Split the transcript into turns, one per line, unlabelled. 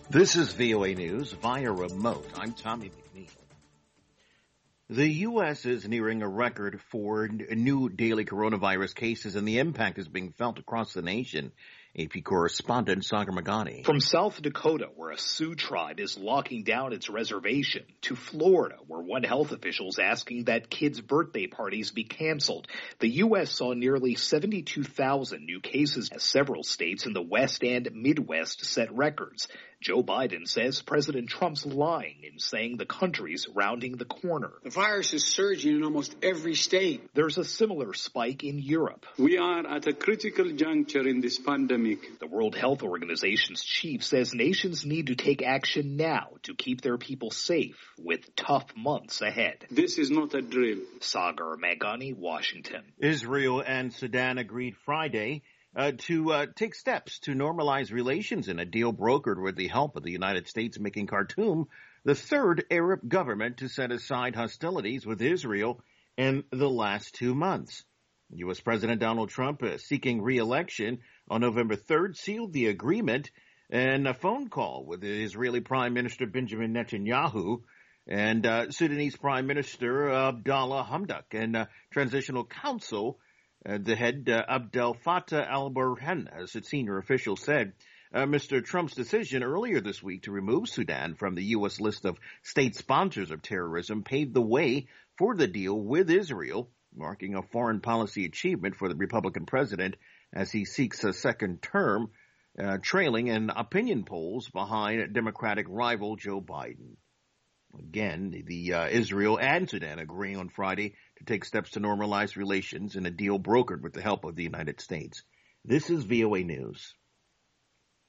This is VOA News via remote. I'm Tommy McNeil. The U.S. is nearing a record for new daily coronavirus cases, and the impact is being felt across the nation. AP correspondent Sagar Magani.
From South Dakota, where a Sioux tribe is locking down its reservation, to Florida, where one health official is asking that kids' birthday parties be canceled, the U.S. saw nearly 72,000 new cases as several states in the West and Midwest set records. Joe Biden says President Trump's lying in saying the country's rounding the corner.
The virus is surging in almost every state.
There's a similar spike in Europe.
We are at a critical juncture in this pandemic.
The World Health Organization's chief says nations need to take action now to keep their people safe with tough months ahead.
This is not a drill.
Sagar Magani, Washington.
Israel and Sudan agreed Friday to take steps to normalize relations in a deal brokered with the help of the United States, making Khartoum the third Arab government to set aside hostilities with Israel in the last 2 months. U.S. President Donald Trump, seeking re-election on November 3rd, sealed the agreement in a phone call with the Israeli Prime Minister Benjamin Netanyahu and Sudanese Prime Minister Abdallah Hamdok and Transitional Council. The head, Abdel Fattah al-Burhan, as its senior official said, Mr. Trump's decision earlier this week to remove Sudan from the U.S. list of state sponsors of terrorism paved the way for the deal with Israel, marking a foreign policy achievement for the Republican president as he seeks a second term, trailing in opinion polls behind Democratic rival Joe Biden. Again, the Israel and Sudan agreeing on Friday to take steps to normalize relations in a deal brokered with the help of the United States. This is VOA News.